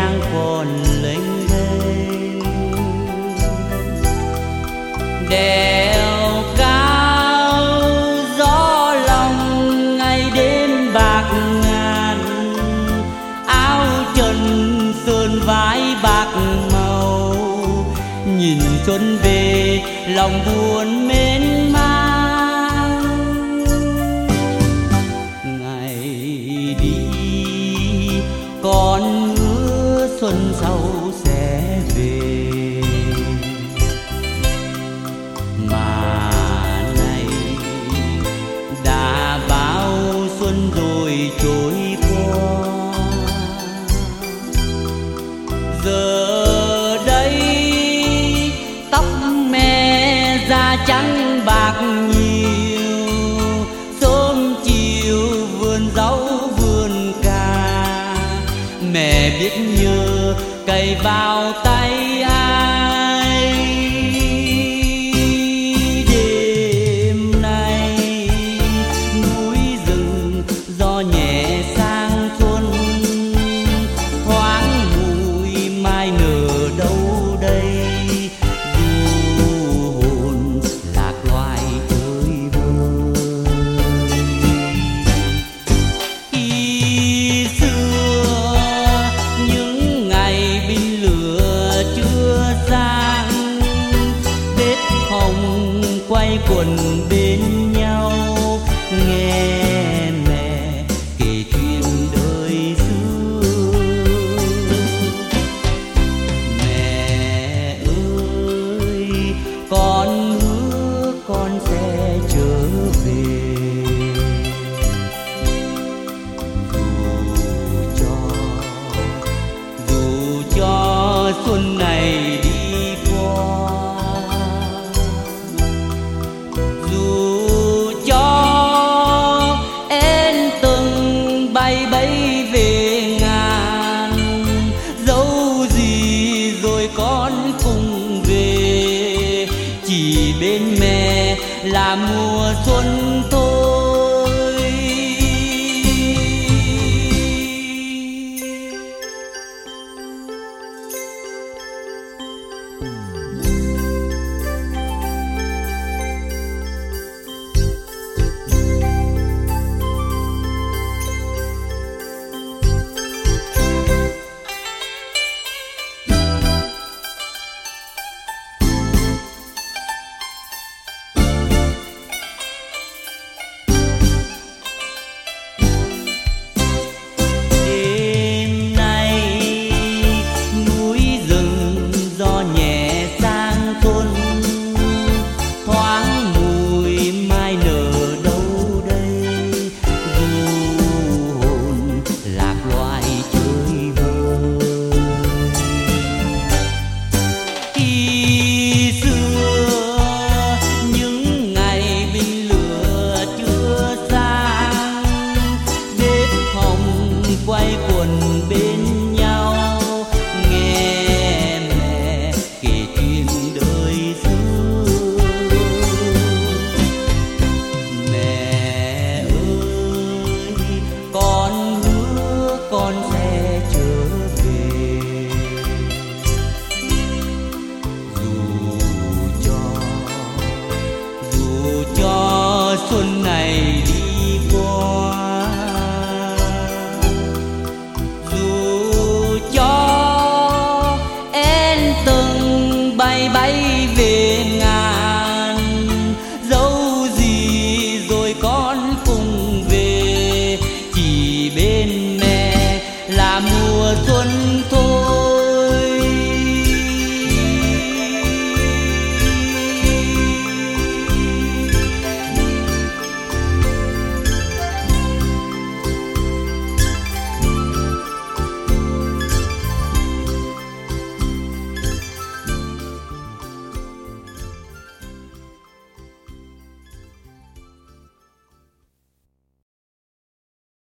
đang còn lênh đênh. Đèo cao gió lòng ngày đêm bạc ngàn, áo trần sườn vai bạc màu, nhìn xuân về lòng buồn mến mang. Ngày đi con hứa xuân sau sẽ về, mà này đã bao xuân rồi trôi qua. Giờ đây tóc mẹ da trắng bạc nhiều, sớm chiều vườn rau vườn cà, mẹ biết nhớ cày vào tay ai. Đêm nay núi rừng gió nhẹ sang xuân, thoáng mùi mai nở đâu đây, du hồn lạc loài chơi vơi. Khi xưa những ngày binh lửa chưa sang, bếp hồng quay quần bên nhau, nghe mẹ kể chuyện đời xưa. Mẹ ơi con hứa con sẽ trở về, dù cho xuân này đi qua, dù cho em từng bay bay về ngàn, dẫu gì rồi con cùng về, chỉ bên mẹ là mùa xuân thôi.